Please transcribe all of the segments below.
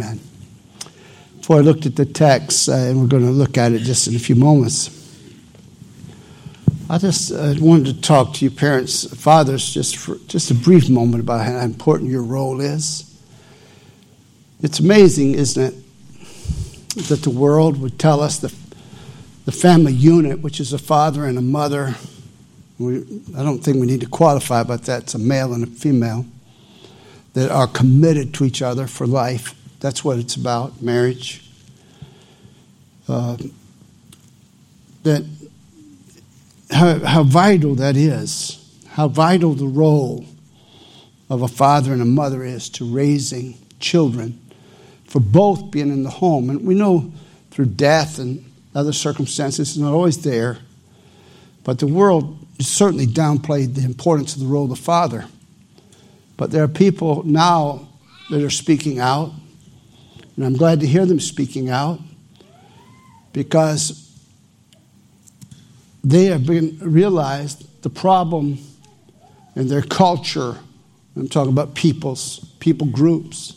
Amen. Before I looked at the text, and we're going to look at it just in a few moments, I just wanted to talk to you parents, fathers, just for just a brief moment about how important your role is. It's amazing, isn't it, that the world would tell us the family unit, which is a father and a mother. I don't think we need to qualify about that. It's a male and a female that are committed to each other for life. That's what it's about, marriage. That how vital that is, how vital the role of a father and a mother is to raising children, for both being in the home. And we know through death and other circumstances it's not always there, but the world certainly downplayed the importance of the role of the father. But there are people now that are speaking out, and I'm glad to hear them speaking out, because they have realized the problem in their culture. I'm talking about people groups,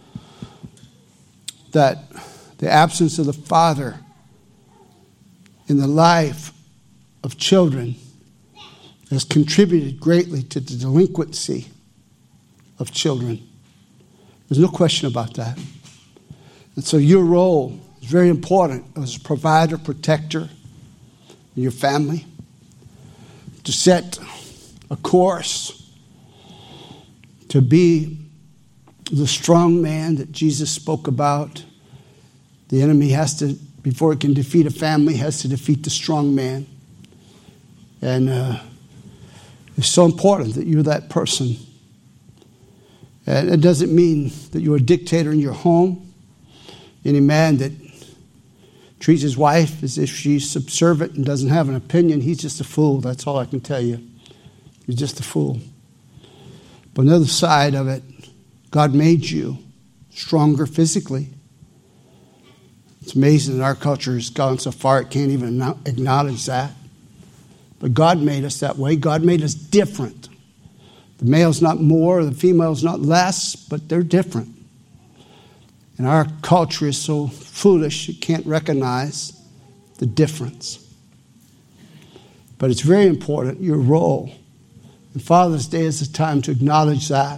that the absence of the father in the life of children has contributed greatly to the delinquency of children. There's no question about that. And so your role is very important as a provider, protector in your family, to set a course, to be the strong man that Jesus spoke about. The enemy has to, before it can defeat a family, has to defeat the strong man. And it's so important that you're that person. And it doesn't mean that you're a dictator in your home. Any man that treats his wife as if she's subservient and doesn't have an opinion, he's just a fool. That's all I can tell you. He's just a fool. But on the other side of it, God made you stronger physically. It's amazing that our culture has gone so far it can't even acknowledge that. But God made us that way. God made us different. The male's not more, the female's not less, but they're different. And our culture is so foolish it can't recognize the difference. But it's very important, your role. And Father's Day is the time to acknowledge that.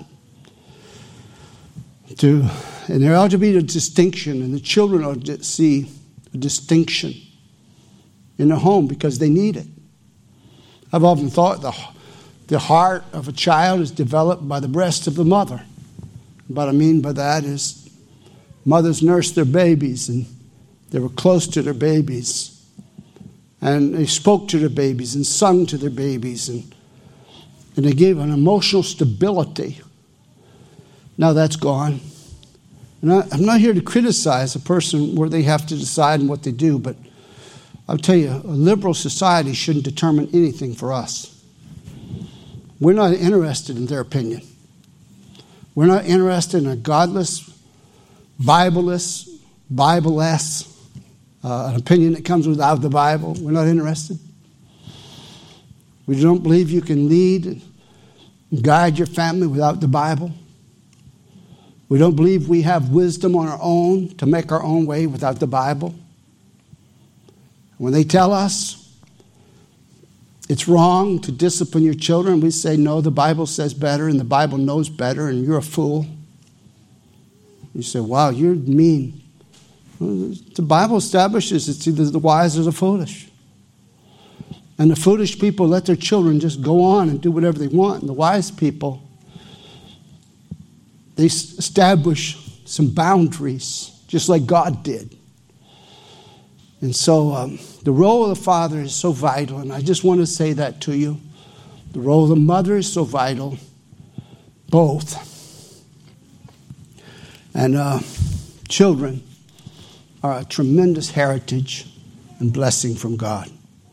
And there ought to be a distinction, and the children ought to see a distinction in the home because they need it. I've often thought the heart of a child is developed by the breast of the mother. What I mean by that is mothers nursed their babies, and they were close to their babies. And they spoke to their babies and sung to their babies, and they gave an emotional stability. Now that's gone. And I'm not here to criticize a person where they have to decide on what they do, but I'll tell you, a liberal society shouldn't determine anything for us. We're not interested in their opinion. We're not interested in a godless, Bible-less, an opinion that comes without the Bible. We're not interested. We don't believe you can lead and guide your family without the Bible. We don't believe we have wisdom on our own to make our own way without the Bible. When they tell us it's wrong to discipline your children, we say, no, the Bible says better and the Bible knows better and you're a fool. You say, wow, you're mean. Well, the Bible establishes it's either the wise or the foolish. And the foolish people let their children just go on and do whatever they want. And the wise people, they establish some boundaries, just like God did. And so the role of the father is so vital, and I just want to say that to you. The role of the mother is so vital, both. And children are a tremendous heritage and blessing from God.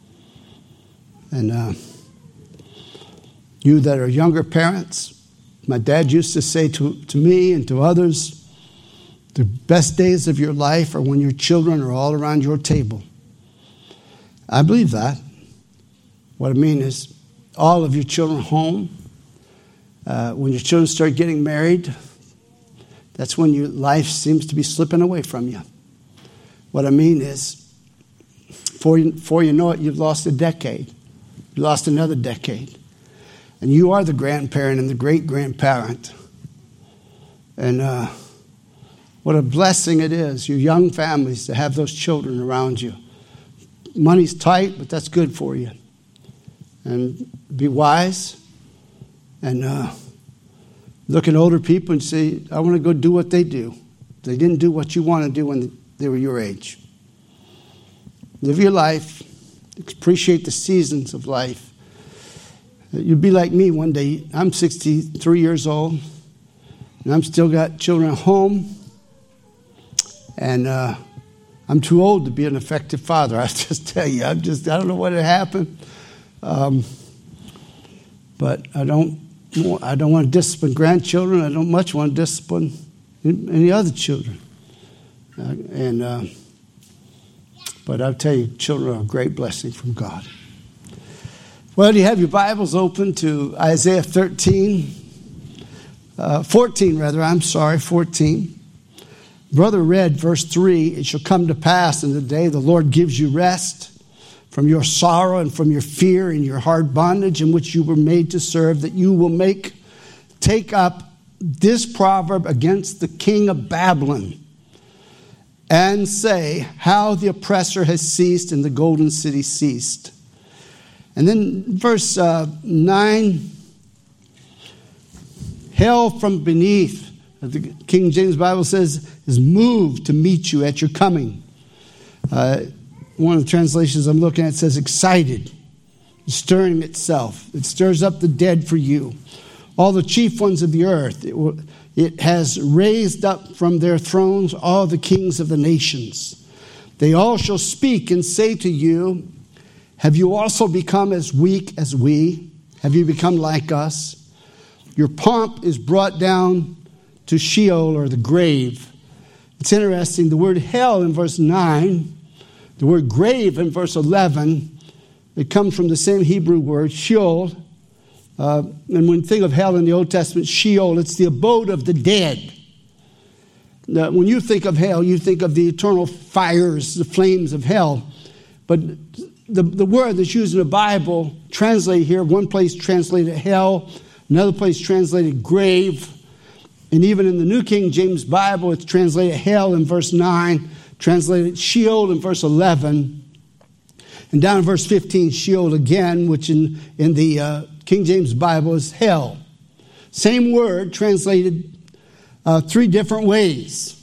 And you that are younger parents, my dad used to say to me and to others, the best days of your life are when your children are all around your table. I believe that. What I mean is all of your children home. When your children start getting married, that's when your life seems to be slipping away from you. What I mean is, before you know it, you've lost a decade. You lost another decade. And you are the grandparent and the great-grandparent. And what a blessing it is, you young families, to have those children around you. Money's tight, but that's good for you. And be wise and look at older people and say, I want to go do what they do. They didn't do what you want to do when they were your age. Live your life. Appreciate the seasons of life. You'll be like me one day. I'm 63 years old, and I'm still got children at home. And I'm too old to be an effective father. I just tell you, I don't know what had happened. But I don't want to discipline grandchildren. I don't much want to discipline any other children. But I'll tell you, children are a great blessing from God. Well, do you have your Bibles open to Isaiah 14. Brother read verse 3, it shall come to pass in the day the Lord gives you rest from your sorrow and from your fear and your hard bondage in which you were made to serve, that you will take up this proverb against the king of Babylon and say, how the oppressor has ceased and the golden city ceased. And then verse 9, hell from beneath, the King James Bible says, is moved to meet you at your coming. One of the translations I'm looking at says excited, stirring itself. It stirs up the dead for you. All the chief ones of the earth, it has raised up from their thrones all the kings of the nations. They all shall speak and say to you, have you also become as weak as we? Have you become like us? Your pomp is brought down to Sheol, or the grave. It's interesting, the word hell in verse 9, the word grave in verse 11, it comes from the same Hebrew word, Sheol. And when you think of hell in the Old Testament, Sheol, it's the abode of the dead. Now, when you think of hell, you think of the eternal fires, the flames of hell. But the word that's used in the Bible, translated here, one place translated hell, another place translated grave. And even in the New King James Bible, it's translated hell in verse 9, translated Sheol in verse 11. And down in verse 15, Sheol again, which in the King James Bible is hell. Same word translated three different ways.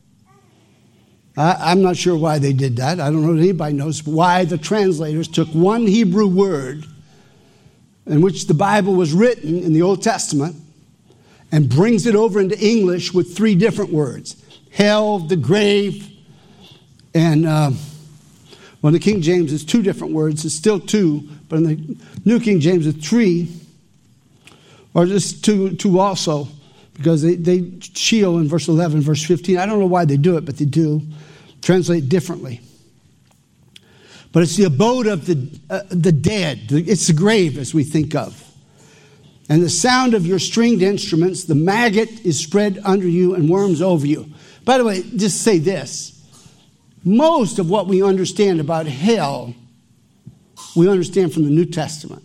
I'm not sure why they did that. I don't know if anybody knows why the translators took one Hebrew word in which the Bible was written in the Old Testament and brings it over into English with three different words. Hell, the grave, and the King James is two different words. It's still two, but in the New King James it's three, or just two also, because they Sheol in verse 11, verse 15. I don't know why they do it, but they do. Translate differently. But it's the abode of the dead. It's the grave, as we think of. And the sound of your stringed instruments, the maggot is spread under you and worms over you. By the way, just say this. Most of what we understand about hell, we understand from the New Testament.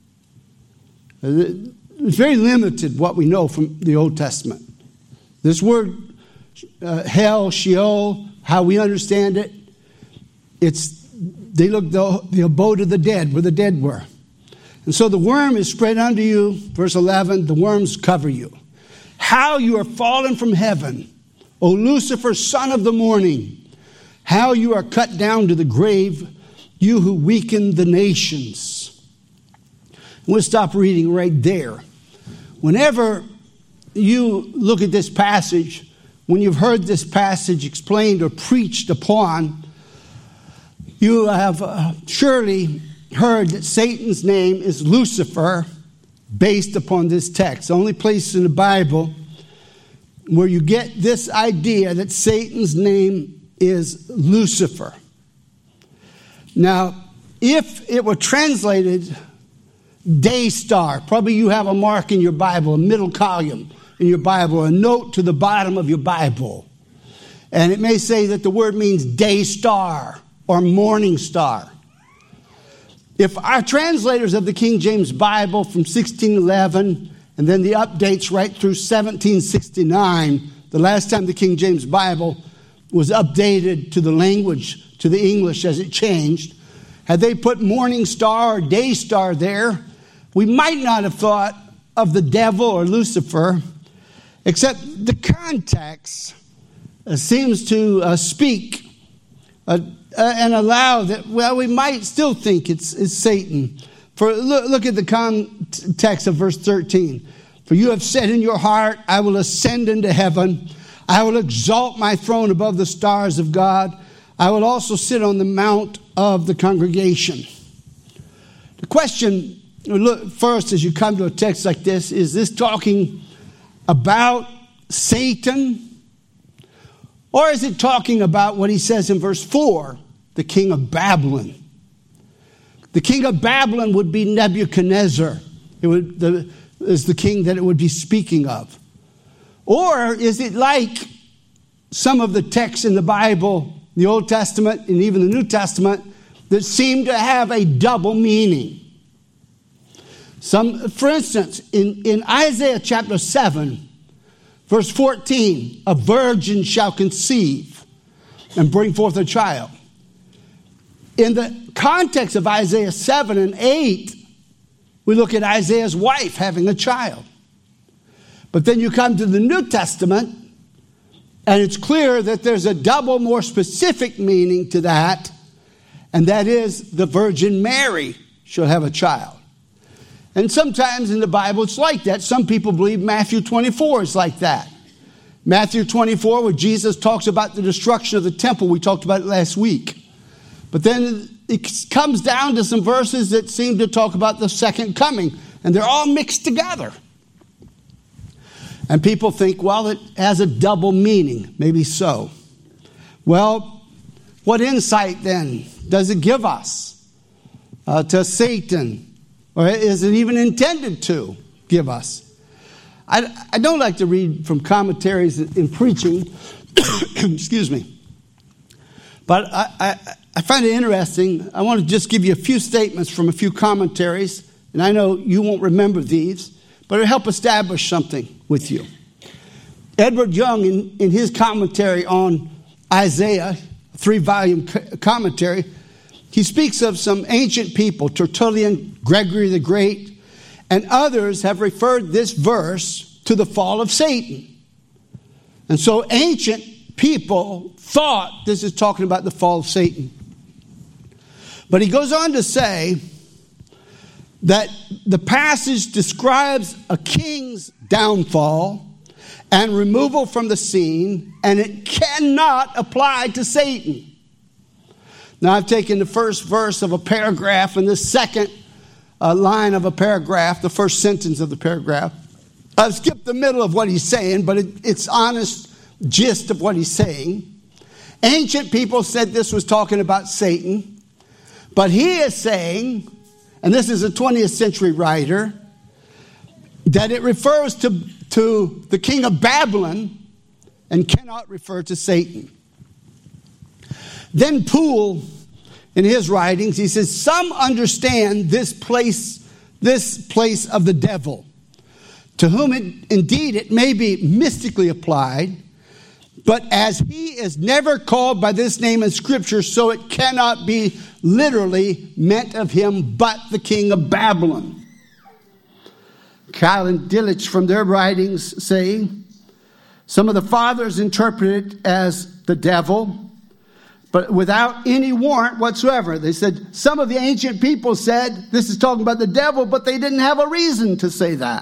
It's very limited what we know from the Old Testament. This word, hell, Sheol, how we understand it, they look the abode of the dead, where the dead were. And so the worm is spread under you, verse 11, the worms cover you. How you are fallen from heaven, O Lucifer, son of the morning. How you are cut down to the grave, you who weaken the nations. We'll stop reading right there. Whenever you look at this passage, when you've heard this passage explained or preached upon, you have surely heard that Satan's name is Lucifer based upon this text. The only place in the Bible where you get this idea that Satan's name is Lucifer. Now, if it were translated day star, probably you have a mark in your Bible, a middle column, in your Bible, a note to the bottom of your Bible. And it may say that the word means day star or morning star. If our translators of the King James Bible from 1611 and then the updates right through 1769, the last time the King James Bible was updated to the language, to the English as it changed, had they put morning star or day star there, we might not have thought of the devil or Lucifer, except the context seems to speak and allow that, well, we might still think it's Satan. For look at the context of verse 13. For you have said in your heart, I will ascend into heaven. I will exalt my throne above the stars of God. I will also sit on the mount of the congregation. The question, look first as you come to a text like this, is this talking about Satan? Or is it talking about what he says in verse 4, the king of Babylon? The king of Babylon would be Nebuchadnezzar. Is the king that it would be speaking of. Or is it like some of the texts in the Bible, the Old Testament and even the New Testament, that seem to have a double meaning? For instance, in Isaiah chapter 7, verse 14, a virgin shall conceive and bring forth a child. In the context of Isaiah 7 and 8, we look at Isaiah's wife having a child. But then you come to the New Testament, and it's clear that there's a double, more specific meaning to that, and that is the Virgin Mary shall have a child. And sometimes in the Bible it's like that. Some people believe Matthew 24 is like that. Matthew 24, where Jesus talks about the destruction of the temple. We talked about it last week. But then it comes down to some verses that seem to talk about the second coming. And they're all mixed together. And people think, well, it has a double meaning. Maybe so. Well, what insight then does it give us to Satan? Or is it even intended to give us? I don't like to read from commentaries in preaching. Excuse me. But I find it interesting. I want to just give you a few statements from a few commentaries. And I know you won't remember these, but it'll help establish something with you. Edward Young, in his commentary on Isaiah, a 3-volume commentary, he speaks of some ancient people, Tertullian, Gregory the Great, and others have referred this verse to the fall of Satan. And so ancient people thought this is talking about the fall of Satan. But he goes on to say that the passage describes a king's downfall and removal from the scene, and it cannot apply to Satan. Now, I've taken the first verse of a paragraph and the second line of a paragraph, the first sentence of the paragraph. I've skipped the middle of what he's saying, but it's honest gist of what he's saying. Ancient people said this was talking about Satan, but he is saying, and this is a 20th century writer, that it refers to the king of Babylon and cannot refer to Satan. Then Poole, in his writings, he says, some understand this place of the devil, to whom indeed it may be mystically applied, but as he is never called by this name in Scripture, so it cannot be literally meant of him but the king of Babylon. Kyle and Dillich from their writings say, some of the fathers interpret it as the devil, but without any warrant whatsoever. They said, some of the ancient people said, this is talking about the devil, but they didn't have a reason to say that.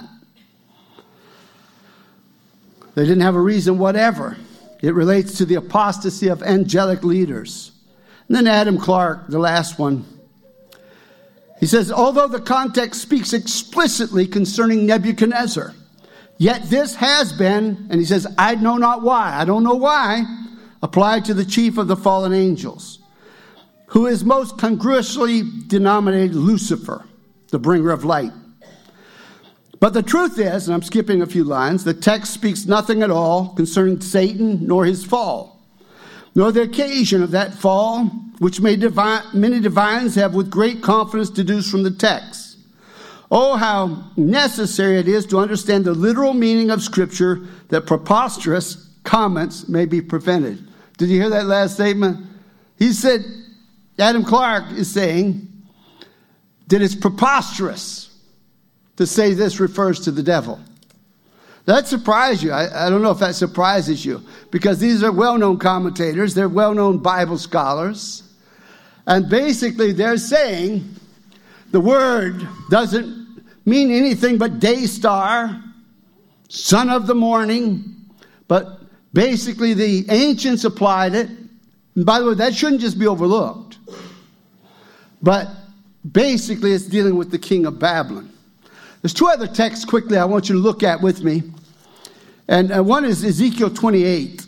They didn't have a reason whatever. It relates to the apostasy of angelic leaders. And then Adam Clark, the last one. He says, although the context speaks explicitly concerning Nebuchadnezzar, yet this has been, and he says, I know not why, I don't know why, applied to the chief of the fallen angels, who is most congruously denominated Lucifer, the bringer of light. But the truth is, and I'm skipping a few lines, the text speaks nothing at all concerning Satan nor his fall, nor the occasion of that fall, which many divines have with great confidence deduced from the text. Oh, how necessary it is to understand the literal meaning of Scripture, that preposterous comments may be prevented. Did you hear that last statement? He said, Adam Clark is saying that it's preposterous to say this refers to the devil. That surprised you. I don't know if that surprises you, because these are well-known commentators. They're well-known Bible scholars. And basically they're saying the word doesn't mean anything but day star, son of the morning. But basically the ancients applied it. And by the way, that shouldn't just be overlooked. But basically it's dealing with the king of Babylon. There's two other texts quickly I want you to look at with me. And one is Ezekiel 28.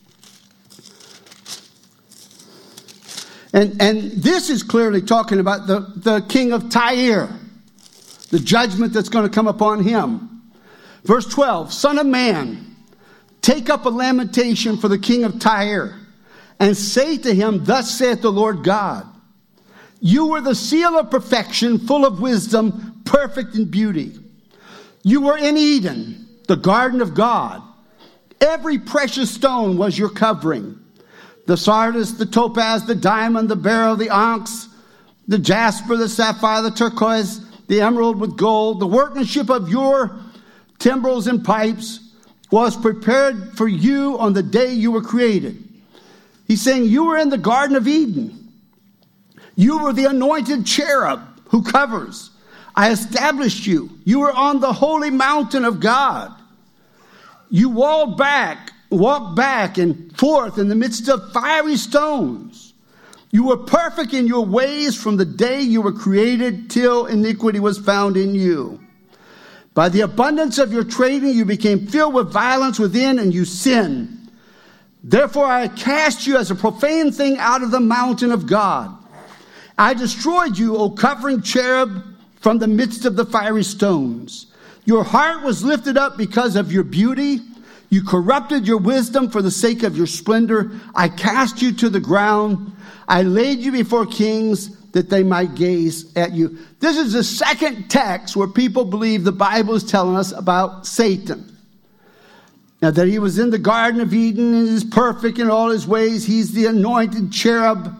And this is clearly talking about the king of Tyre, the judgment that's going to come upon him. Verse 12, Son of man, take up a lamentation for the king of Tyre, and say to him, Thus saith the Lord God, you were the seal of perfection, full of wisdom, perfect in beauty. You were in Eden, the garden of God. Every precious stone was your covering. The sardius, the topaz, the diamond, the beryl, the onyx, the jasper, the sapphire, the turquoise, the emerald with gold. The workmanship of your timbrels and pipes was prepared for you on the day you were created. He's saying you were in the Garden of Eden. You were the anointed cherub who covers. I established you. You were on the holy mountain of God. You walked back and forth in the midst of fiery stones. You were perfect in your ways from the day you were created till iniquity was found in you. By the abundance of your trading, you became filled with violence within, and you sinned. Therefore, I cast you as a profane thing out of the mountain of God. I destroyed you, O covering cherub, from the midst of the fiery stones. Your heart was lifted up because of your beauty. You corrupted your wisdom for the sake of your splendor. I cast you to the ground. I laid you before kings that they might gaze at you. This is the second text where people believe the Bible is telling us about Satan. Now, that he was in the Garden of Eden and is perfect in all his ways. He's the anointed cherub.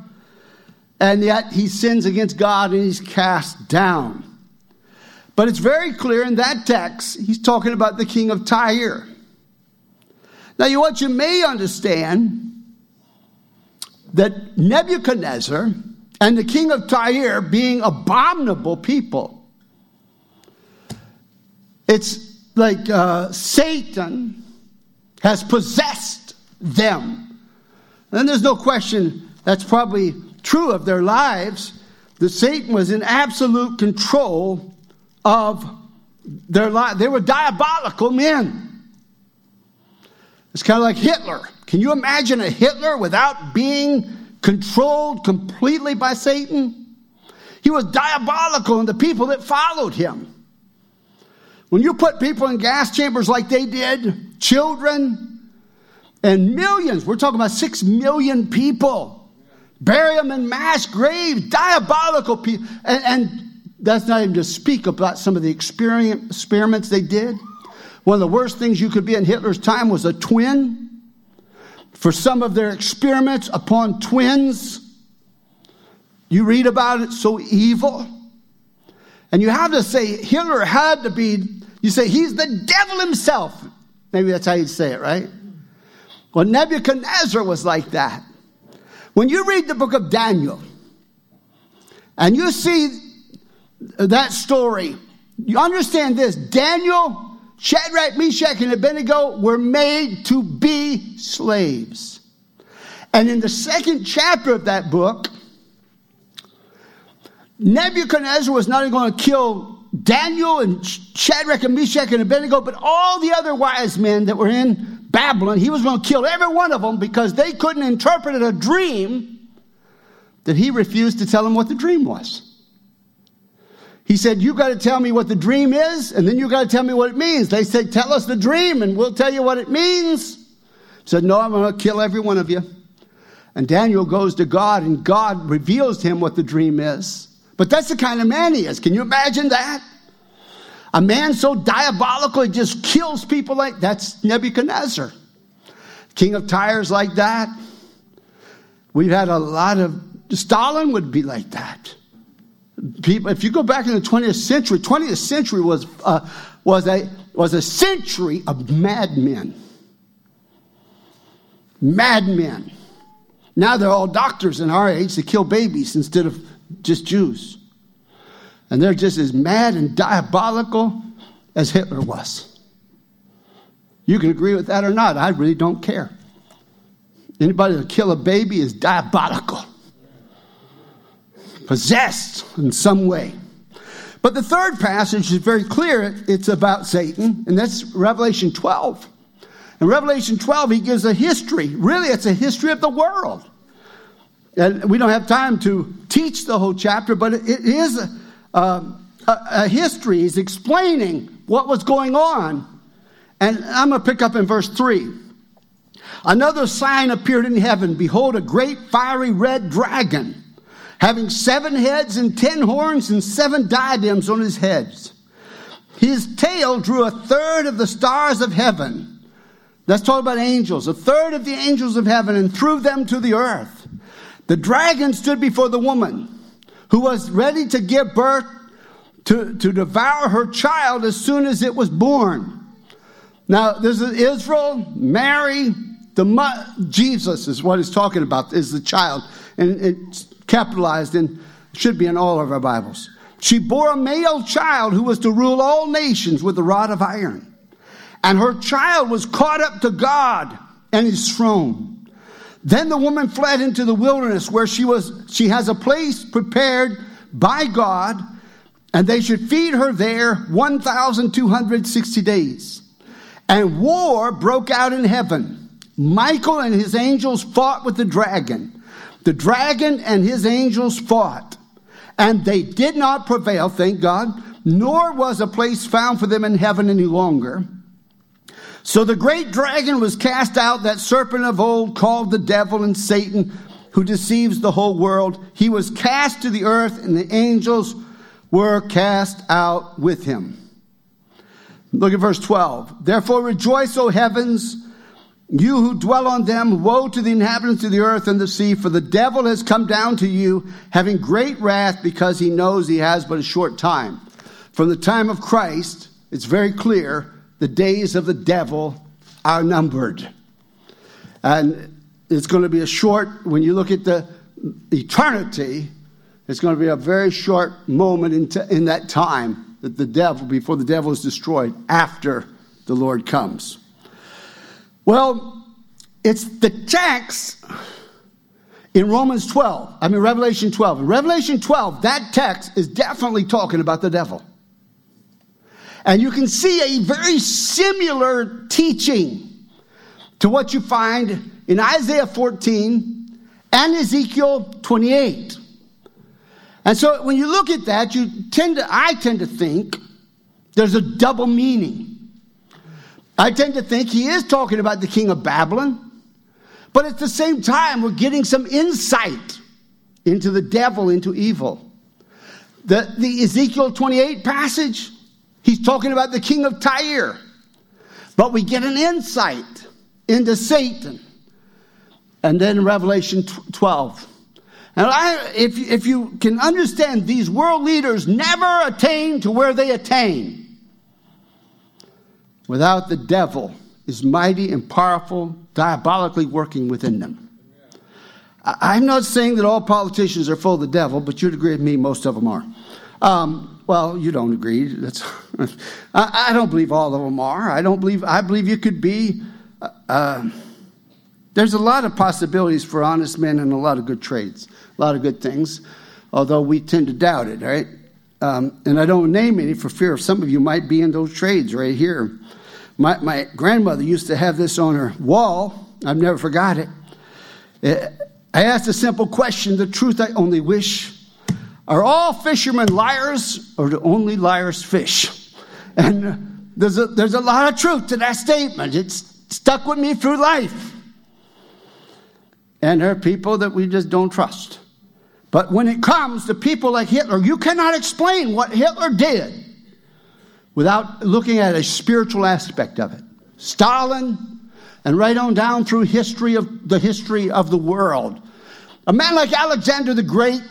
And yet he sins against God and he's cast down. But it's very clear in that text, he's talking about the king of Tyre. Now, what you may understand, that Nebuchadnezzar and the king of Tyre being abominable people, it's like Satan has possessed them. And there's no question that's probably true of their lives, that Satan was in absolute control of their life. They were diabolical men. It's kind of like Hitler. Can you imagine a Hitler without being controlled completely by Satan? He was diabolical in the people that followed him. When you put people in gas chambers like they did, children, and millions, we're talking about 6 million people, bury them in mass graves, diabolical people. And that's not even to speak about some of the experiments they did. One of the worst things you could be in Hitler's time was a twin. For some of their experiments upon twins, you read about it, so evil. And you have to say Hitler had to be, you say he's the devil himself. Maybe that's how you'd say it, right? Well, Nebuchadnezzar was like that. When you read the book of Daniel and you see that story, you understand this. Daniel, Shadrach, Meshach, and Abednego were made to be slaves. And in the second chapter of that book, Nebuchadnezzar was not only going to kill Daniel and Shadrach and Meshach and Abednego, but all the other wise men that were in Babylon. He was going to kill every one of them because they couldn't interpret a dream that he refused to tell them what the dream was. He said, you got to tell me what the dream is, and then you got to tell me what it means. They said, tell us the dream, and we'll tell you what it means. He said, no, I'm going to kill every one of you. And Daniel goes to God, and God reveals to him what the dream is. But that's the kind of man he is. Can you imagine that? A man so diabolical, he just kills people like that's Nebuchadnezzar. King of Tyre is like that. We've had a lot of, Stalin would be like that. People, if you go back in the 20th century was a century of madmen. Madmen. Now they're all doctors in our age that kill babies instead of just Jews. And they're just as mad and diabolical as Hitler was. You can agree with that or not. I really don't care. Anybody that kill a baby is diabolical. Possessed in some way. But the third passage is very clear. It's about Satan, and that's Revelation 12. In Revelation 12, he gives a history. Really, it's a history of the world. And we don't have time to teach the whole chapter, but it is a history. He's explaining what was going on. And I'm going to pick up in verse 3. Another sign appeared in heaven. Behold, a great fiery red dragon, having 7 heads and 10 horns and 7 diadems on his heads. His tail drew 1/3 of the stars of heaven. That's talking about angels. 1/3 of the angels of heaven, and threw them to the earth. The dragon stood before the woman, who was ready to give birth to devour her child as soon as it was born. Now, this is Israel, Mary, Jesus is what he's talking about, is the child. And it's capitalized and should be in all of our Bibles. She bore a male child who was to rule all nations with a rod of iron. And her child was caught up to God and his throne. Then the woman fled into the wilderness, where she has a place prepared by God, and they should feed her there 1,260 days. And war broke out in heaven. Michael and his angels fought with the dragon. The dragon and his angels fought, and they did not prevail, thank God, nor was a place found for them in heaven any longer. So the great dragon was cast out, that serpent of old, called the devil and Satan, who deceives the whole world. He was cast to the earth, and the angels were cast out with him. Look at verse 12. Therefore rejoice, O heavens, you who dwell on them. Woe to the inhabitants of the earth and the sea, for the devil has come down to you, having great wrath, because he knows he has but a short time. From the time of Christ, it's very clear, the days of the devil are numbered. And it's going to be a short, when you look at the eternity, it's going to be a very short moment in that time that the devil, before the devil is destroyed, after the Lord comes. Well, it's the text in Revelation 12. In Revelation 12, that text is definitely talking about the devil. And you can see a very similar teaching to what you find in Isaiah 14 and Ezekiel 28. And so when you look at that, I tend to think there's a double meaning. I tend to think he is talking about the king of Babylon, but at the same time, we're getting some insight into the devil, into evil. The Ezekiel 28 passage, he's talking about the king of Tyre, but we get an insight into Satan. And then in Revelation 12. And if you can understand, these world leaders never attain to where they attain without the devil is mighty and powerful, diabolically working within them. I'm not saying that all politicians are full of the devil, but you'd agree with me, most of them are. Well, you don't agree. I don't believe all of them are. I believe you could be. There's a lot of possibilities for honest men and a lot of good trades, a lot of good things, although we tend to doubt it, right? And I don't name any for fear of some of you might be in those trades right here. My grandmother used to have this on her wall. I've never forgot it. I asked a simple question. The truth I only wish. Are all fishermen liars, or do only liars fish? And there's a lot of truth to that statement. It's stuck with me through life. And there are people that we just don't trust. But when it comes to people like Hitler, you cannot explain what Hitler did without looking at a spiritual aspect of it. Stalin, and right on down through the history of the world. A man like Alexander the Great,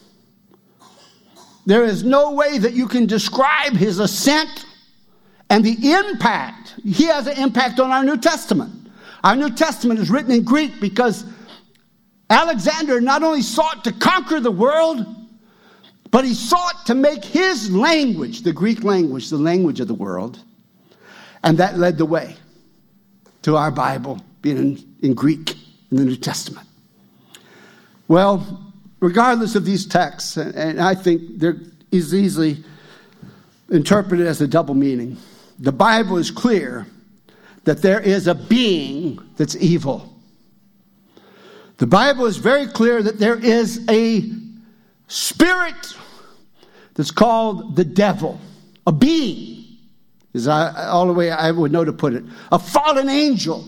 there is no way that you can describe his ascent and the impact. He has an impact on our New Testament. Our New Testament is written in Greek because Alexander not only sought to conquer the world, but he sought to make his language, the Greek language, the language of the world. And that led the way to our Bible being in Greek in the New Testament. Well, regardless of these texts, and I think they're easily interpreted as a double meaning, the Bible is clear that there is a being that's evil. The Bible is very clear that there is a spirit that's called the devil. A being is all the way I would know to put it. A fallen angel.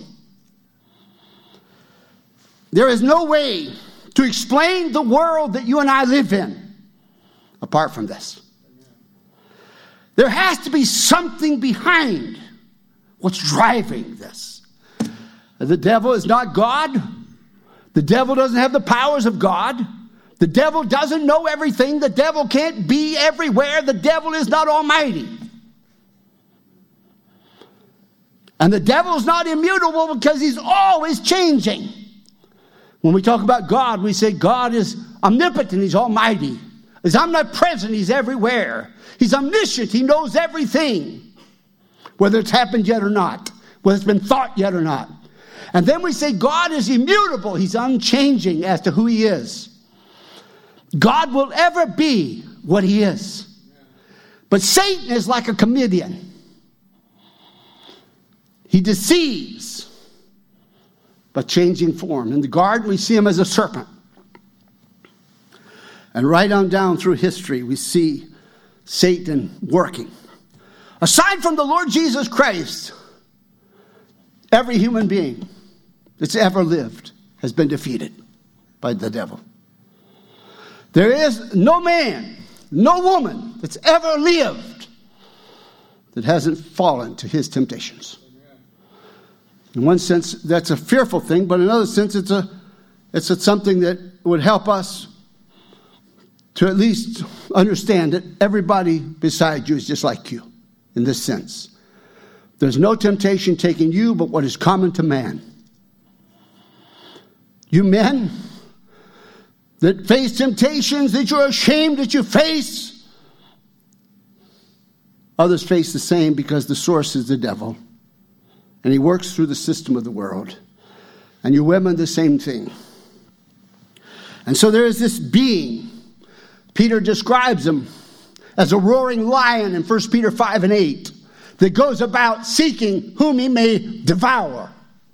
There is no way to explain the world that you and I live in apart from this. There has to be something behind what's driving this. The devil is not God. The devil doesn't have the powers of God. The devil doesn't know everything. The devil can't be everywhere. The devil is not almighty. And the devil is not immutable because he's always changing. When we talk about God, we say God is omnipotent. He's almighty. He's omnipresent. He's everywhere. He's omniscient. He knows everything, whether it's happened yet or not, whether it's been thought yet or not. And then we say God is immutable. He's unchanging as to who he is. God will ever be what he is. But Satan is like a chameleon. He deceives by changing form. In the garden, we see him as a serpent. And right on down through history, we see Satan working. Aside from the Lord Jesus Christ, every human being that's ever lived has been defeated by the devil. There is no man, no woman that's ever lived that hasn't fallen to his temptations. In one sense, that's a fearful thing, but in another sense, it's something that would help us to at least understand that everybody beside you is just like you in this sense. There's no temptation taking you but what is common to man. You men that face temptations that you're ashamed that you face, others face the same because the source is the devil. And he works through the system of the world. And you women, the same thing. And so there is this being. Peter describes him as a roaring lion in 1 Peter 5:8 that goes about seeking whom he may devour.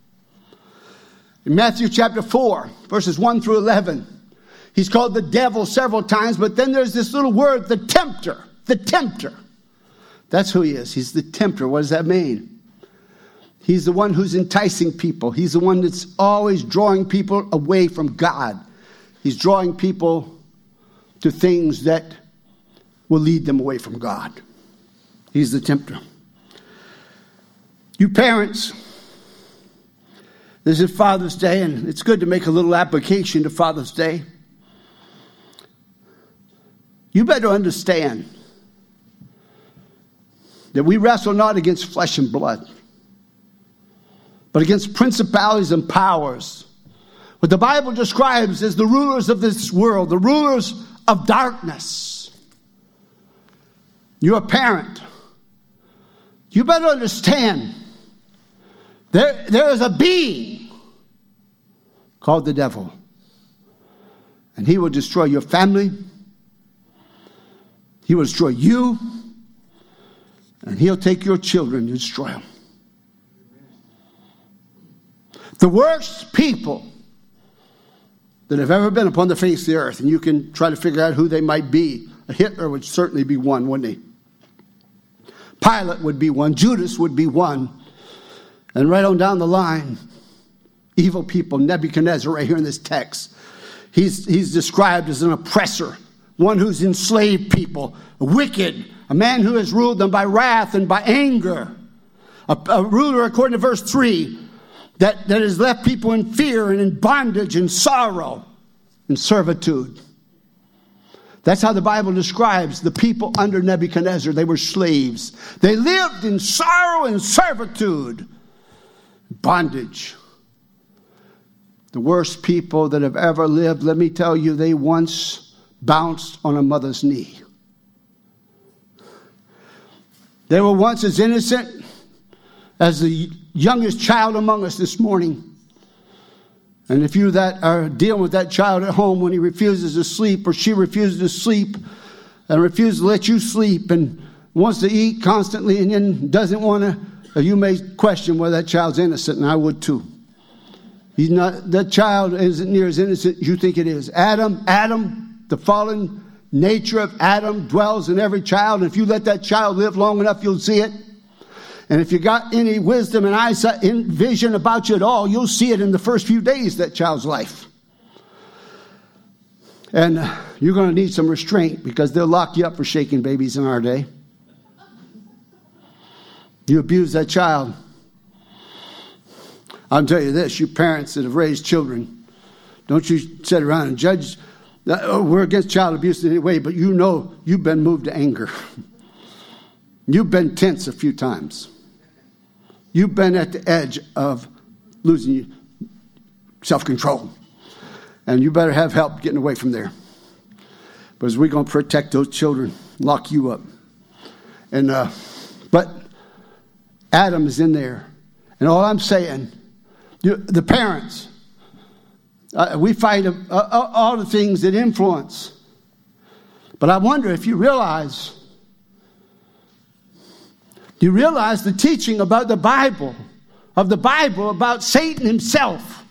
In Matthew chapter 4, verses 1 through 11, he's called the devil several times, but then there's this little word, the tempter. The tempter. That's who he is. He's the tempter. What does that mean? He's the one who's enticing people. He's the one that's always drawing people away from God. He's drawing people to things that will lead them away from God. He's the tempter. You parents, this is Father's Day, and it's good to make a little application to Father's Day. You better understand that we wrestle not against flesh and blood, but against principalities and powers. What the Bible describes as the rulers of this world, the rulers of darkness. You're a parent. You better understand there is a being called the devil. And he will destroy your family. He will destroy you. And he'll take your children and destroy them. The worst people that have ever been upon the face of the earth. And you can try to figure out who they might be. Hitler would certainly be one, wouldn't he? Pilate would be one. Judas would be one. And right on down the line, evil people, Nebuchadnezzar right here in this text. He's described as an oppressor, one who's enslaved people, wicked, a man who has ruled them by wrath and by anger. A ruler, according to verse 3, that has left people in fear and in bondage and sorrow and servitude. That's how the Bible describes the people under Nebuchadnezzar. They were slaves. They lived in sorrow and servitude, bondage. The worst people that have ever lived, let me tell you, they once bounced on a mother's knee. They were once as innocent as the youngest child among us this morning. And if you that are dealing with that child at home when he refuses to sleep or she refuses to sleep and refuses to let you sleep and wants to eat constantly and then doesn't want to, you may question whether that child's innocent, and I would too. He's not. That child isn't near as innocent as you think it is. Adam, the fallen nature of Adam dwells in every child. And if you let that child live long enough, you'll see it. And if you got any wisdom and eyesight and vision about you at all, you'll see it in the first few days of that child's life. And you're going to need some restraint because they'll lock you up for shaking babies in our day. You abuse that child. I'll tell you this, you parents that have raised children, don't you sit around and judge. We're against child abuse in any way, but you know you've been moved to anger. You've been tense a few times. You've been at the edge of losing self-control. And you better have help getting away from there. Because we're going to protect those children, lock you up. And but Adam is in there. And all I'm saying, the parents, we fight all the things that influence. But I wonder if you realize, do you realize the teaching about the Bible, about Satan himself?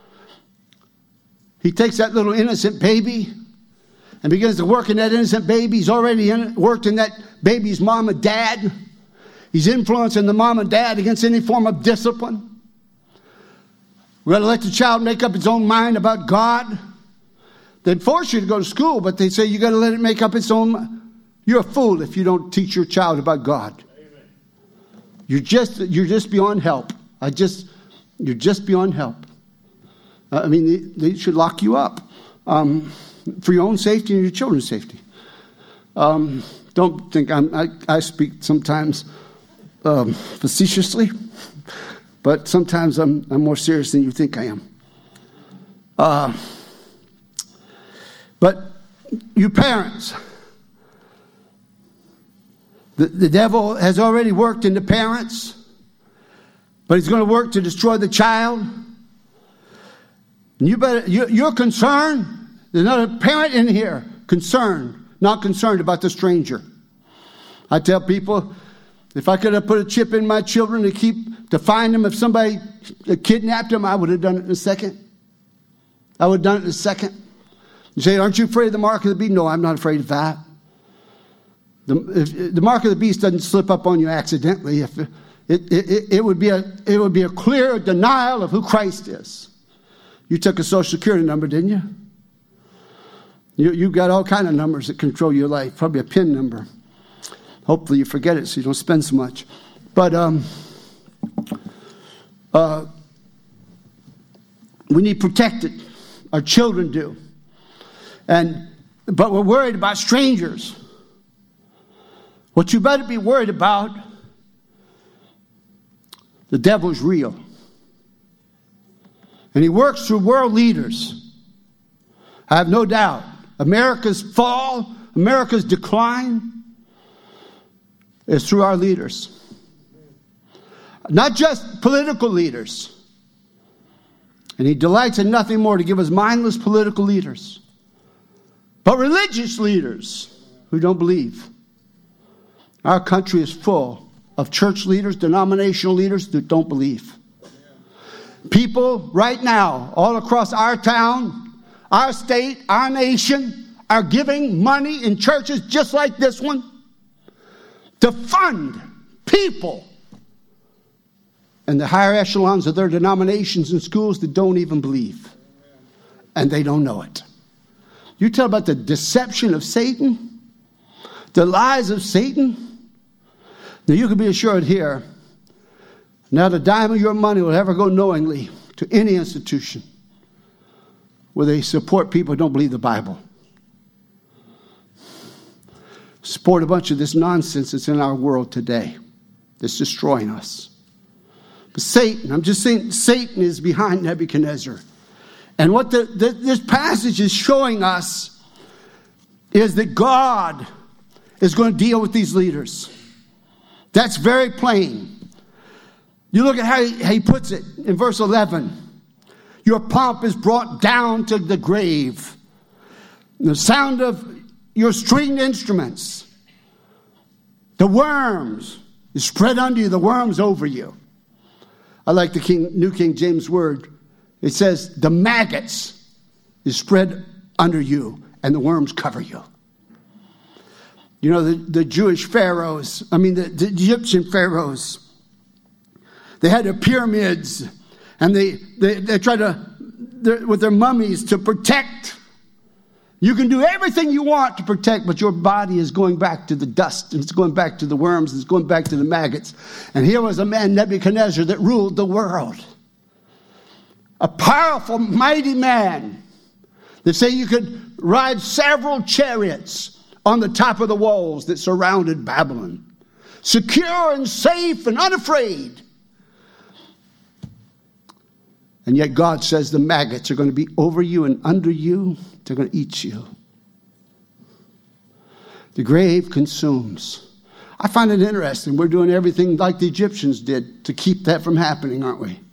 He takes that little innocent baby and begins to work in that innocent baby. He's already worked in that baby's mom and dad. He's influencing the mom and dad against any form of discipline. We're going to let the child make up its own mind about God. They force you to go to school, but they say you got to let it make up its own mind. You're a fool if you don't teach your child about God. Amen. You're just beyond help. You're just beyond help. I mean, they should lock you up for your own safety and your children's safety. Don't think I speak sometimes facetiously, but sometimes I'm more serious than you think I am. But you parents, the devil has already worked in the parents, but he's going to work to destroy the child. And you're concerned. There's not a parent in here not concerned about the stranger. I tell people, if I could have put a chip in my children to find them if somebody kidnapped them, I would have done it in a second. You say, aren't you afraid of the mark of the beast? No, I'm not afraid of that. The mark of the beast doesn't slip up on you accidentally. It would be a clear denial of who Christ is. You took a Social Security number, didn't you? You've got all kind of numbers that control your life. Probably a PIN number. Hopefully you forget it so you don't spend so much. But we need protected. Our children do. But we're worried about strangers. What you better be worried about, the devil's real. And he works through world leaders. I have no doubt. America's fall, America's decline is through our leaders. Not just political leaders. And he delights in nothing more to give us mindless political leaders. But religious leaders who don't believe. Our country is full of church leaders, denominational leaders that don't believe. People right now, all across our town, our state, our nation are giving money in churches just like this one to fund people in the higher echelons of their denominations and schools that don't even believe. And they don't know it. You tell about the deception of Satan, the lies of Satan. Now you can be assured here, not a dime of your money will ever go knowingly to any institution where they support people who don't believe the Bible. Support a bunch of this nonsense that's in our world today that's destroying us. But Satan, I'm just saying, Satan is behind Nebuchadnezzar. And what this passage is showing us is that God is going to deal with these leaders. That's very plain. You look at how he puts it in verse 11. Your pomp is brought down to the grave. The sound of your stringed instruments, the worms is spread under you, the worms over you. I like the New King James word. It says the maggots is spread under you and the worms cover you. You know, the Jewish pharaohs, the Egyptian pharaohs, they had their pyramids and they tried to, with their mummies, to protect. You can do everything you want to protect, but your body is going back to the dust, and it's going back to the worms, and it's going back to the maggots. And here was a man, Nebuchadnezzar, that ruled the world. A powerful, mighty man. They say you could ride several chariots on the top of the walls that surrounded Babylon. Secure and safe and unafraid. And yet God says the maggots are going to be over you and under you. They're going to eat you. The grave consumes. I find it interesting. We're doing everything like the Egyptians did to keep that from happening, aren't we?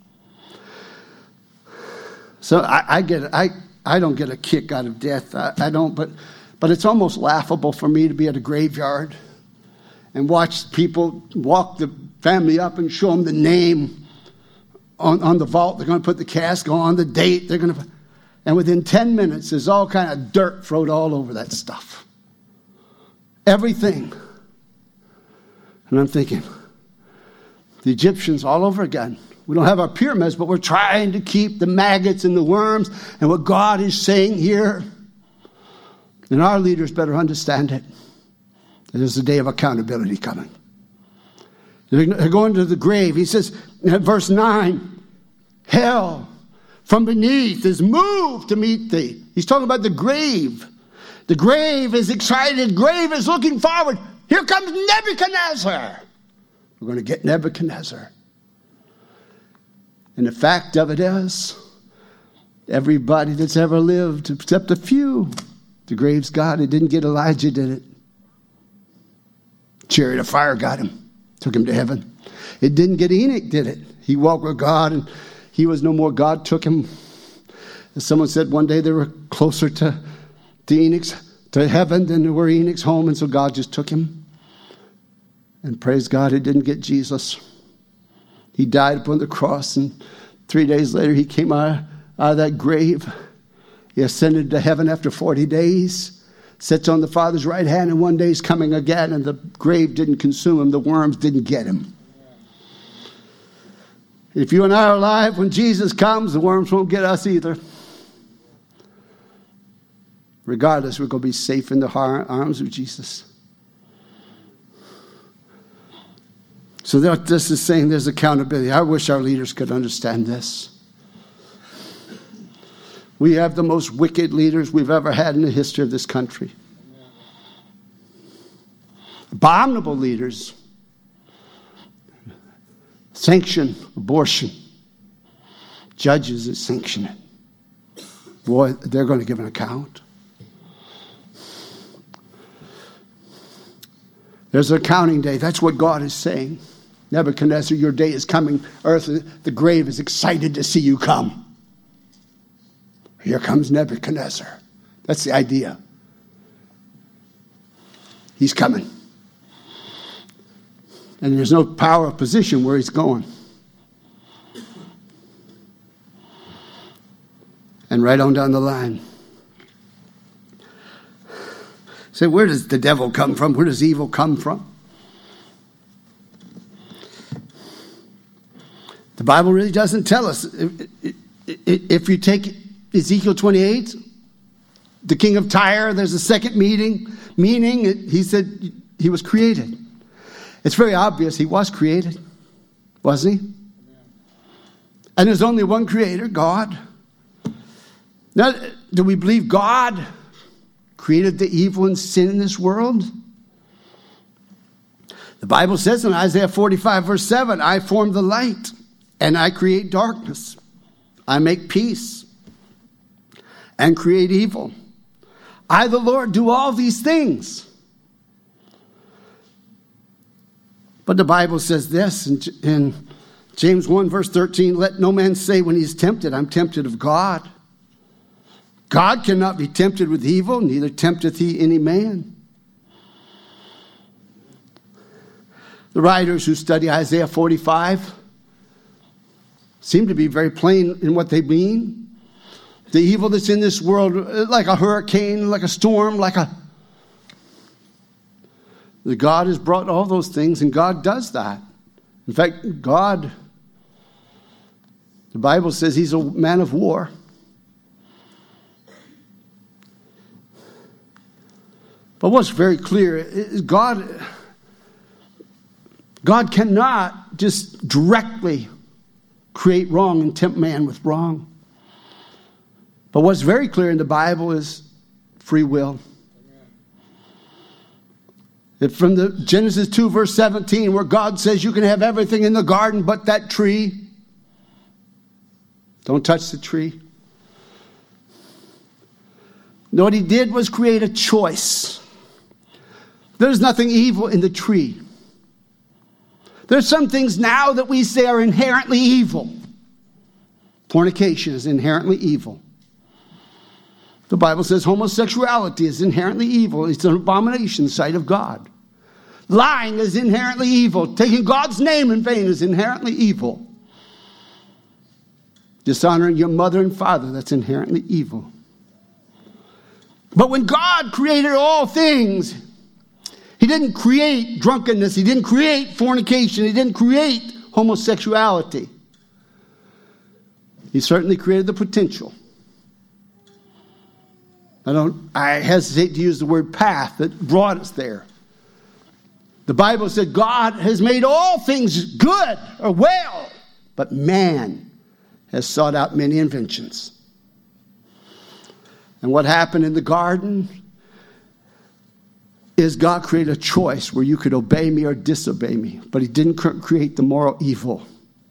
So I don't get a kick out of death. I don't, but it's almost laughable for me to be at a graveyard and watch people walk the family up and show them the name on the vault. They're going to put the casket on, the date. They're going to, and within 10 minutes, there's all kind of dirt thrown all over that stuff. Everything. And I'm thinking, the Egyptians all over again. We don't have our pyramids, but we're trying to keep the maggots and the worms. And what God is saying here, and our leaders better understand it, there's a day of accountability coming. They're going to the grave. He says, in verse 9, hell from beneath is moved to meet thee. He's talking about the grave. The grave is excited. The grave is looking forward. Here comes Nebuchadnezzar. We're going to get Nebuchadnezzar. And the fact of it is, everybody that's ever lived, except a few, the grave's got it. Didn't get Elijah, did it? Chariot of fire got him. Took him to heaven. It didn't get Enoch, did it? He walked with God and he was no more. God took him. As someone said one day, they were closer to heaven than they were Enoch's home, and so God just took him. And praise God, it didn't get Jesus. He died upon the cross, and 3 days later he came out of that grave. He ascended to heaven after 40 days, sits on the Father's right hand, and one day he's coming again, and the grave didn't consume him. The worms didn't get him. If you and I are alive when Jesus comes, the worms won't get us either. Regardless, we're going to be safe in the arms of Jesus. So this is saying there's accountability. I wish our leaders could understand this. We have the most wicked leaders we've ever had in the history of this country. Abominable leaders sanction abortion. Judges that sanction it. Boy, they're going to give an account. There's an accounting day. That's what God is saying. Nebuchadnezzar, your day is coming. Earth, the grave is excited to see you come. Here comes Nebuchadnezzar. That's the idea. He's coming. And there's no power of position where he's going. And right on down the line, So where does the devil come from? Where does evil come from? The Bible really doesn't tell us. If you take Ezekiel 28, the king of Tyre, there's a second meaning. He said he was created. It's very obvious he was created, wasn't he? And there's only one creator, God. Now, do we believe God created the evil and sin in this world? The Bible says in Isaiah 45, verse 7, I form the light and I create darkness. I make peace and create evil. I, the Lord, do all these things. But the Bible says this in James 1, verse 13, let no man say when he is tempted, I'm tempted of God. God cannot be tempted with evil, neither tempteth he any man. The writers who study Isaiah 45 seem to be very plain in what they mean. The evil that's in this world, like a hurricane, like a storm, God has brought all those things, and God does that. In fact, God, the Bible says he's a man of war. But what's very clear is God cannot just directly create wrong and tempt man with wrong. But what's very clear in the Bible is free will. From the Genesis 2, verse 17, where God says you can have everything in the garden but that tree. Don't touch the tree. No, what he did was create a choice. There's nothing evil in the tree. There's some things now that we say are inherently evil. Fornication is inherently evil. The Bible says homosexuality is inherently evil. It's an abomination in the sight of God. Lying is inherently evil. Taking God's name in vain is inherently evil. Dishonoring your mother and father, that's inherently evil. But when God created all things, he didn't create drunkenness. He didn't create fornication. He didn't create homosexuality. He certainly created the potential. I hesitate to use the word path that brought us there. The Bible said God has made all things good or well, but man has sought out many inventions. And what happened in the garden is God created a choice where you could obey me or disobey me, but he didn't create the moral evil.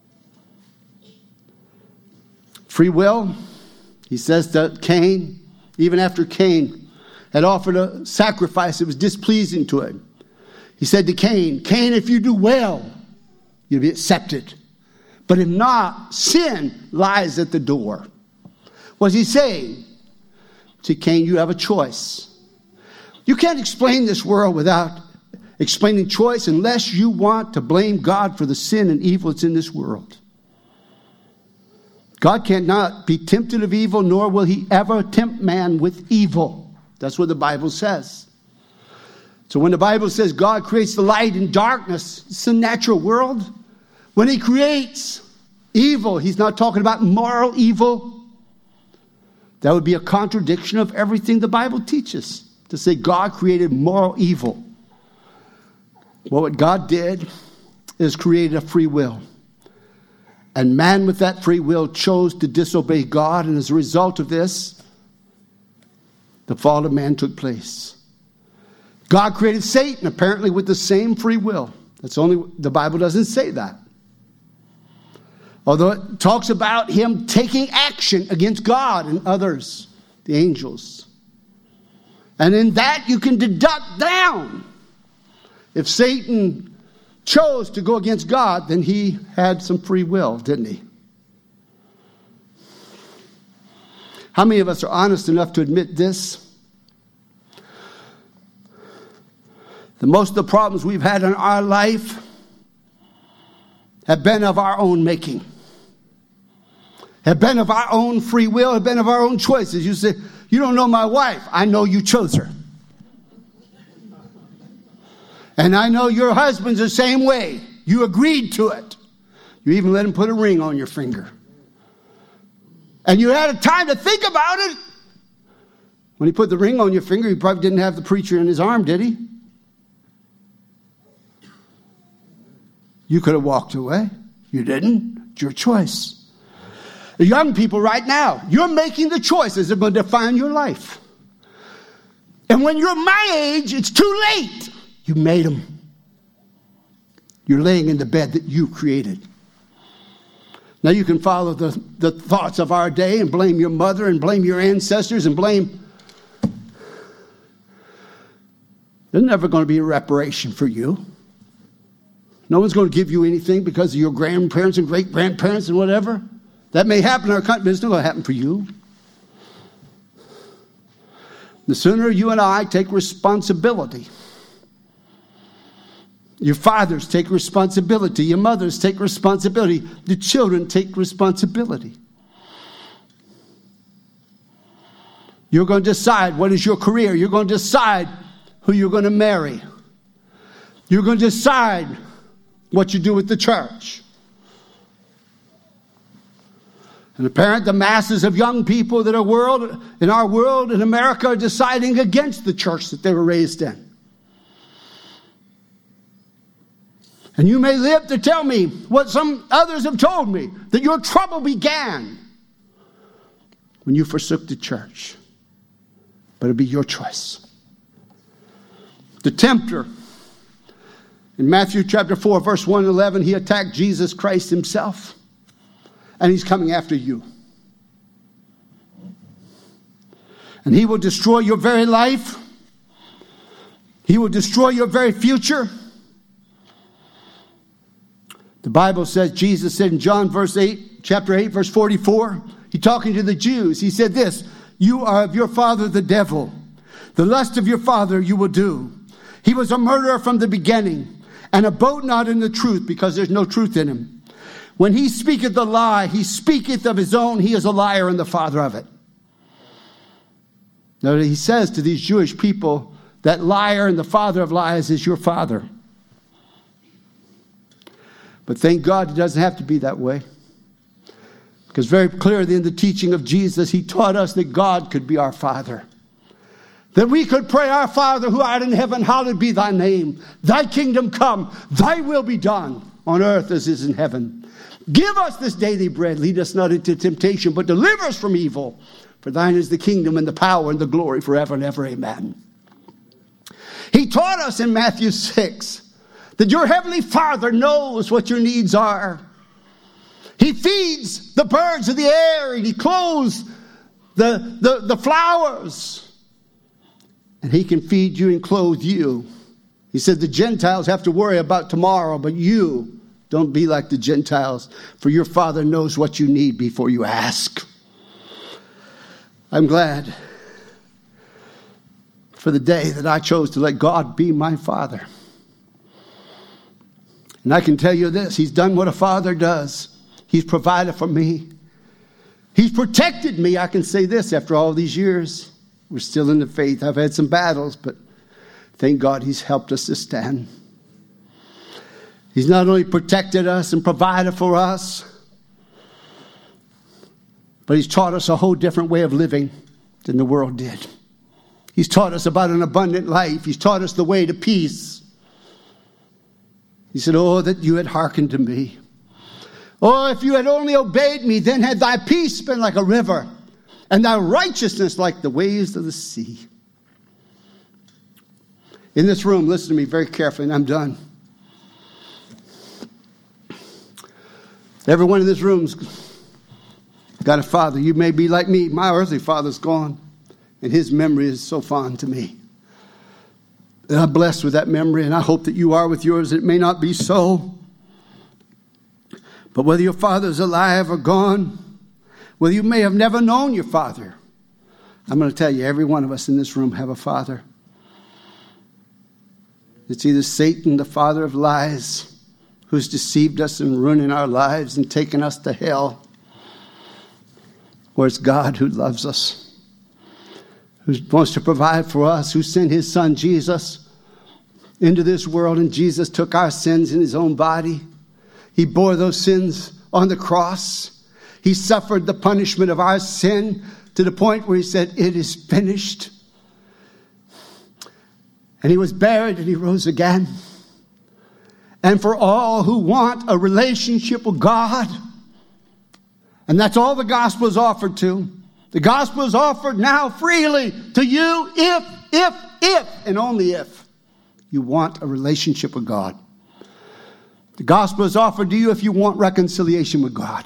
Free will, he says to Cain, even after Cain had offered a sacrifice that was displeasing to him. He said to Cain, Cain, if you do well, you'll be accepted. But if not, sin lies at the door. What's he saying? To Cain, you have a choice. You can't explain this world without explaining choice unless you want to blame God for the sin and evil that's in this world. God cannot be tempted of evil, nor will he ever tempt man with evil. That's what the Bible says. So when the Bible says God creates the light and darkness, it's a natural world. When he creates evil, he's not talking about moral evil. That would be a contradiction of everything the Bible teaches, to say God created moral evil. Well, what God did is created a free will. And man with that free will chose to disobey God, and as a result of this, the fall of man took place. God created Satan apparently with the same free will. The Bible doesn't say that. Although it talks about him taking action against God and others, the angels. And in that you can deduct down. If Satan chose to go against God, then he had some free will, didn't he? How many of us are honest enough to admit this? That most of the problems we've had in our life have been of our own making. Have been of our own free will, have been of our own choices. You say, you don't know my wife. I know you chose her. And I know your husband's the same way. You agreed to it. You even let him put a ring on your finger. And you had a time to think about it. When he put the ring on your finger, he probably didn't have the preacher in his arm, did he? You could have walked away. You didn't. It's your choice. The young people right now, you're making the choices that are going to define your life. And when you're my age, it's too late. You made them. You're laying in the bed that you created. Now you can follow the thoughts of our day and blame your mother and blame your ancestors and blame. There's never going to be a reparation for you. No one's going to give you anything because of your grandparents and great-grandparents and whatever. That may happen in our country, but it's not going to happen for you. The sooner you and I take responsibility. Your fathers take responsibility. Your mothers take responsibility. The children take responsibility. You're going to decide what is your career. You're going to decide who you're going to marry. You're going to decide what you do with the church. And apparently the masses of young people that are in our world, in America, are deciding against the church that they were raised in. And you may live to tell me what some others have told me, that your trouble began when you forsook the church. But it'll be your choice. The tempter, in Matthew chapter 4, verse 1 and 11, he attacked Jesus Christ himself. And he's coming after you. And he will destroy your very life. He will destroy your very future. The Bible says, Jesus said in John chapter 8, verse 44, he talking to the Jews, he said this, you are of your father the devil. The lust of your father you will do. He was a murderer from the beginning, and abode not in the truth, because there's no truth in him. When he speaketh the lie, he speaketh of his own. He is a liar and the father of it. Now he says to these Jewish people, that liar and the father of lies is your father. But thank God it doesn't have to be that way. Because very clearly in the teaching of Jesus, he taught us that God could be our Father. That we could pray, our Father who art in heaven, hallowed be thy name. Thy kingdom come, thy will be done on earth as is in heaven. Give us this daily bread. Lead us not into temptation, but deliver us from evil. For thine is the kingdom and the power and the glory forever and ever. Amen. He taught us in Matthew 6 that your heavenly Father knows what your needs are. He feeds the birds of the air and he clothes the flowers. And he can feed you and clothe you. He said the Gentiles have to worry about tomorrow, but you don't be like the Gentiles, for your Father knows what you need before you ask. I'm glad for the day that I chose to let God be my Father. And I can tell you this, he's done what a father does. He's provided for me. He's protected me. I can say this after all these years. We're still in the faith. I've had some battles, but thank God he's helped us to stand. He's not only protected us and provided for us, but he's taught us a whole different way of living than the world did. He's taught us about an abundant life. He's taught us the way to peace. He said, oh, that you had hearkened to me. Oh, if you had only obeyed me, then had thy peace been like a river, and thy righteousness like the waves of the sea. In this room, listen to me very carefully, and I'm done. Everyone in this room's got a father. You may be like me. My earthly father's gone, and his memory is so fond to me. And I'm blessed with that memory, and I hope that you are with yours. It may not be so. But whether your father's alive or gone, whether you may have never known your father, I'm going to tell you, every one of us in this room have a father. It's either Satan, the father of lies, who's deceived us and ruining our lives and taken us to hell, or it's God who loves us, who wants to provide for us, who sent his son Jesus into this world, and Jesus took our sins in his own body. He bore those sins on the cross. He suffered the punishment of our sin to the point where he said, "It is finished." And he was buried and he rose again. And for all who want a relationship with God, and that's all the gospel is offered to. The gospel is offered now freely to you if, and only if you want a relationship with God. The gospel is offered to you if you want reconciliation with God.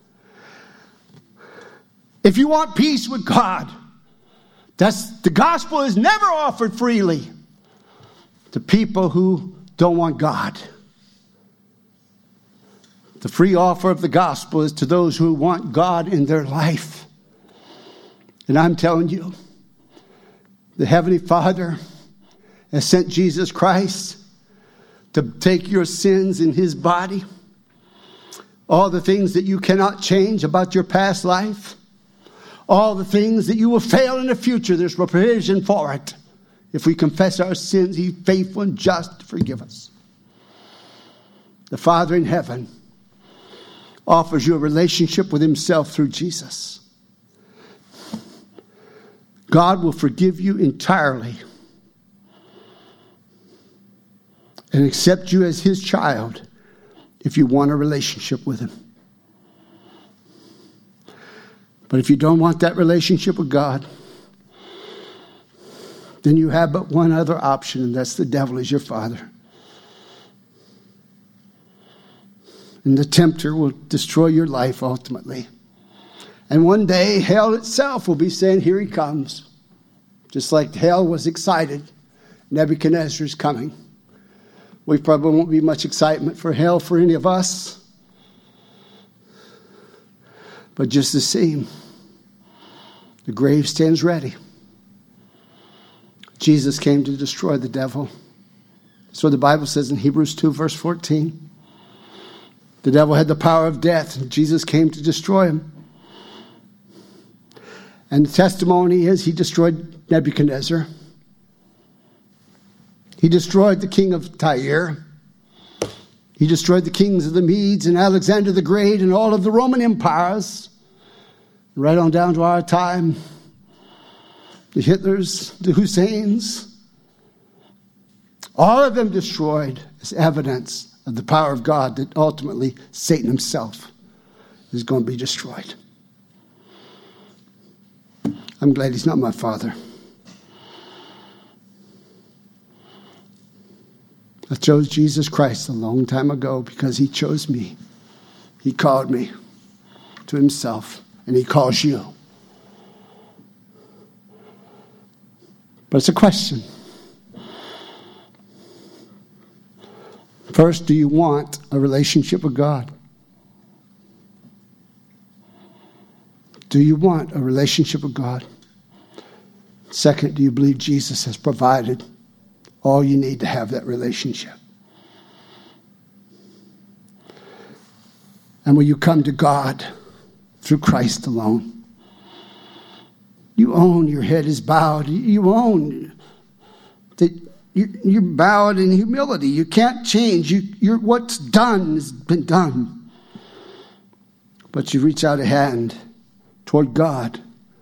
If you want peace with God. The gospel is never offered freely to people who don't want God. The free offer of the gospel is to those who want God in their life. And I'm telling you, the Heavenly Father has sent Jesus Christ to take your sins in his body. All the things that you cannot change about your past life. All the things that you will fail in the future, there's provision for it. If we confess our sins, he's faithful and just to forgive us. The Father in heaven offers you a relationship with himself through Jesus. God will forgive you entirely and accept you as his child if you want a relationship with him. But if you don't want that relationship with God, then you have but one other option, and that's the devil is your father. And the tempter will destroy your life ultimately. And one day, hell itself will be saying, "Here he comes." Just like hell was excited. Nebuchadnezzar is coming. We probably won't be much excitement for hell for any of us. But just the same, the grave stands ready. Jesus came to destroy the devil. That's what the Bible says in Hebrews 2, verse 14. The devil had the power of death, and Jesus came to destroy him. And the testimony is he destroyed Nebuchadnezzar. He destroyed the king of Tyre. He destroyed the kings of the Medes and Alexander the Great and all of the Roman empires. Right on down to our time. The Hitlers, the Husseins. All of them destroyed as evidence of the power of God that ultimately Satan himself is going to be destroyed. I'm glad he's not my father. I chose Jesus Christ a long time ago because he chose me. He called me to himself, and he calls you. But it's a question. First, do you want a relationship with God? Do you want a relationship with God? Second, do you believe Jesus has provided all you need to have that relationship? And will you come to God through Christ alone? You own your head is bowed. You own that you're bowed in humility. You can't change. You're what's done has been done. But you reach out a hand toward God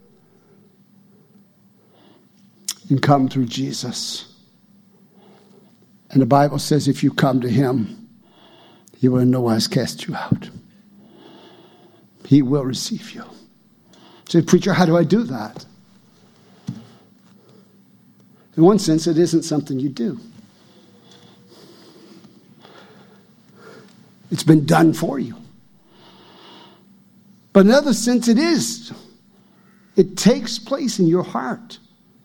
and come through Jesus. And the Bible says if you come to him, he will in no wise cast you out. He will receive you. Say, preacher, how do I do that? In one sense, it isn't something you do. It's been done for you. But in another sense, it is. It takes place in your heart.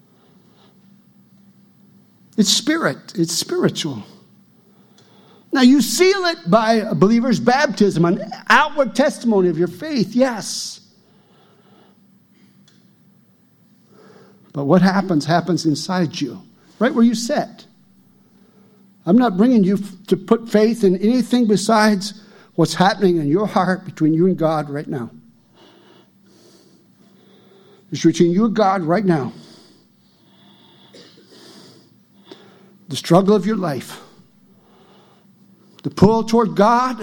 It's spirit. It's spiritual. Now, you seal it by a believer's baptism, an outward testimony of your faith, yes. But what happens inside you, right where you sit. I'm not bringing you to put faith in anything besides what's happening in your heart between you and God right now. It's between you and God right now. the struggle of your life, the pull toward God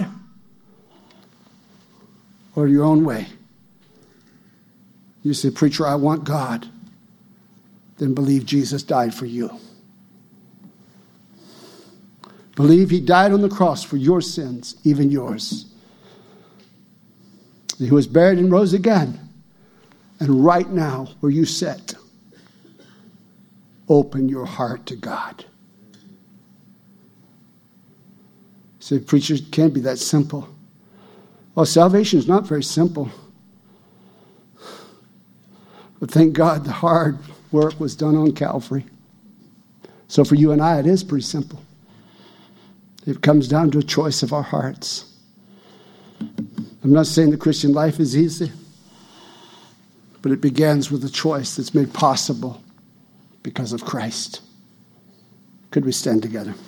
or your own way. You say, preacher, I want God. Then believe Jesus died for you. Believe he died on the cross for your sins, even yours. He was buried and rose again. And right now, where you sit, open your heart to God. Say, preacher, it can't be that simple. Well, salvation is not very simple. But thank God the hard work was done on Calvary. So for you and I, it is pretty simple. It comes down to a choice of our hearts. I'm not saying the Christian life is easy, but it begins with a choice that's made possible because of Christ. Could we stand together?